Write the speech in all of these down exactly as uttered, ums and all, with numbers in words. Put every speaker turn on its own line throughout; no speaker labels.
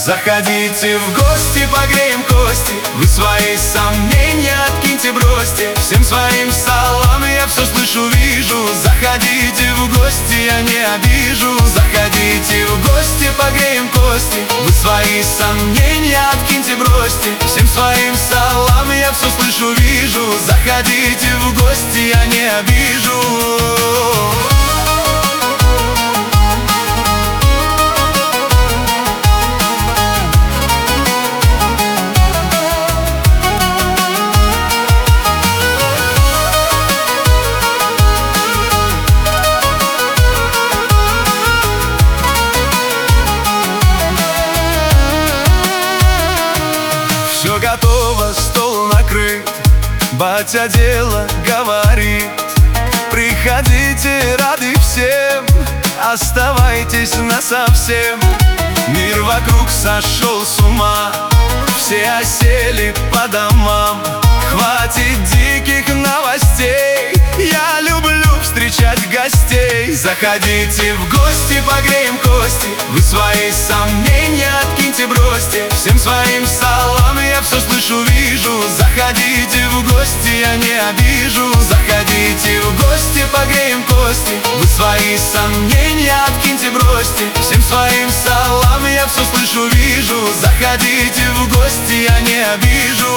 Заходите в гости, погреем кости. Вы свои сомнения откиньте, бросьте. Всем своим салам я все слышу, вижу. Заходите в гости, я не обижу. Заходите в гости, погреем кости. Вы свои сомнения откиньте, бросьте. Всем своим салам я все слышу, вижу. Заходите в гости, я не обижу. Все готово, стол накрыт, батя дело говорит. Приходите, рады всем, оставайтесь насовсем. Мир вокруг сошел с ума, все осели по домам. Хватит диких новостей, я люблю встречать гостей. Заходите в гости, погреем кости. Вы свои сомнения откиньте, бросьте. Всем своим салам я все слышу, вижу. Заходите в гости, я не обижу. Заходите в гости, погреем кости. Вы свои сомнения откиньте, бросьте. Всем своим салам я все слышу, вижу. Заходите в гости, я не обижу.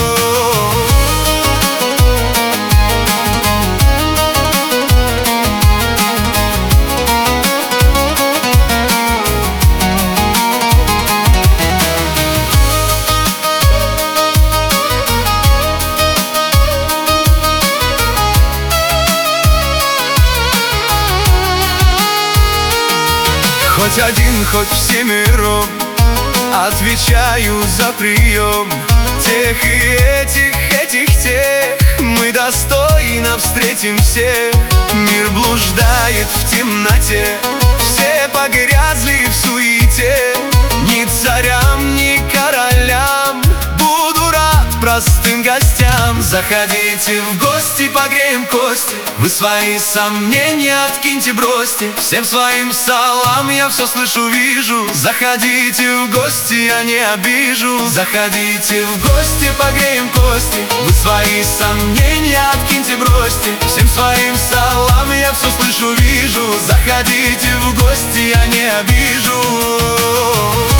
Хоть один, хоть всемиром, отвечаю за прием. Тех и этих, этих тех, мы достойно встретим всех. Мир блуждает в темноте, все погрязли в суете. Ни царям, ни королям, буду рад простым гостям. Заходите в гости, погреем кости. Вы свои сомнения откиньте, бросьте. Всем своим салам я все слышу, вижу. Заходите в гости, я не обижу. Заходите в гости, погреем кости. Вы свои сомнения откиньте, бросьте. Всем своим салам я все слышу, вижу. Заходите в гости, я не обижу.